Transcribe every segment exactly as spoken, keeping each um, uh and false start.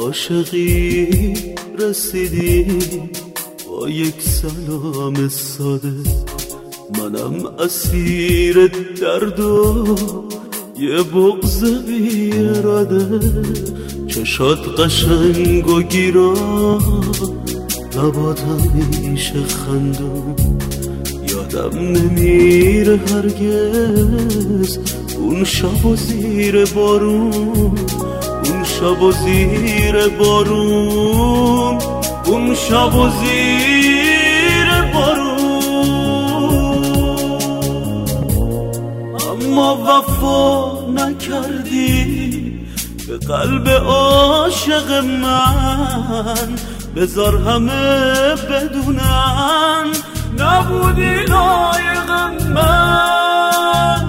عاشقی رسیدی با یک سلام ساده، منم اسیر درد و یه بغض بی اراده. چشات قشنگ و گیرا، لبات همیشه خندون، یادم نمیره هرگز اون شب و زیر بارون، اون شب و زیر بارون، اون شب و زیر بارون. اما وفا نکردی به قلب عاشق من، بذار همه بدونن نبودی لایق من.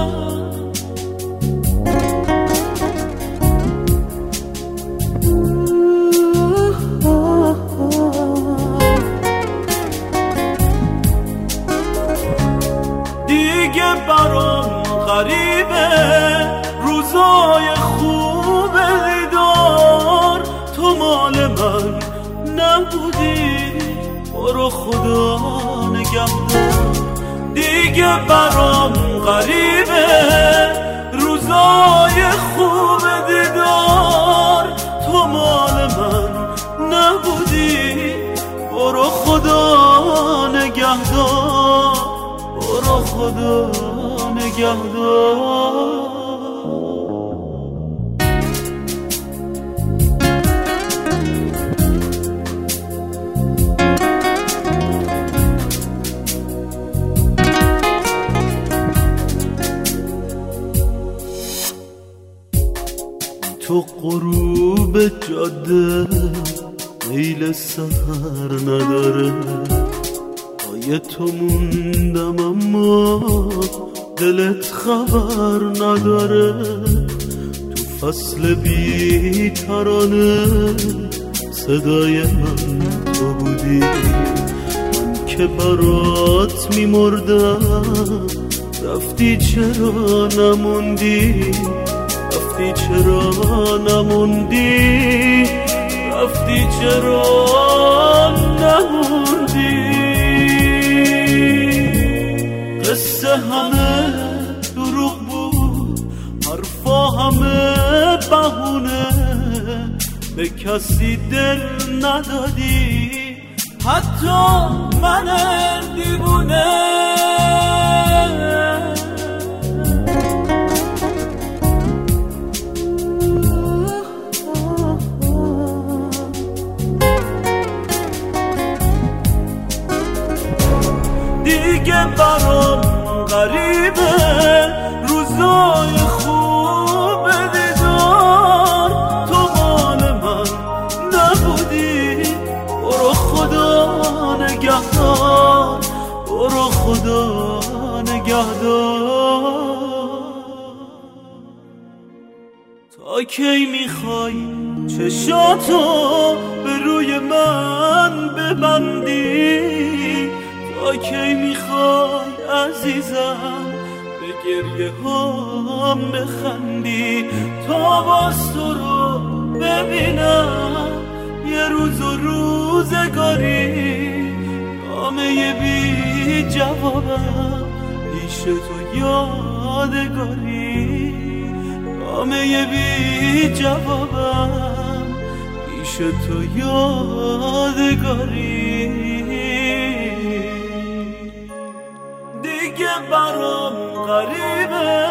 دیگه برام غریبه روزای خوب دیدار، تو مال من نبودی، برو خدا نگهدار. دیگه برام غریبه روزای خوب دیدار، تو مال من نبودی، برو خدا نگهدار، برو خدا نگهدار. تو غروب جاده میل سحر نداره، پای تو موندم اما دلت خبر نداره. تو فصل بی ترانه صدای من تو بودی، من که برات میمردم رفتی چرا نموندی، رفتی چرا نموندی، رفتی چرا نموندی. قصه همه دروغ بود، حرفا همه بهونه، به کسی دل ندادی حتی من دیوونه. دیگه برام غریبه روزای خوب دیدار، تو مال من نبودی، برو خدا نگهدار، برو خدا نگهدار. تا کی میخوای چشاتو به روی من ببندی، تا کی میخوای عزیزم به گریه هم بخندی، تا باز تو رو ببینم یه روز و روزگاری. نامه بی جوابم پیش تو یادگاری، نامه بی جوابم پیش تو یادگاری. دیگه برام غریبه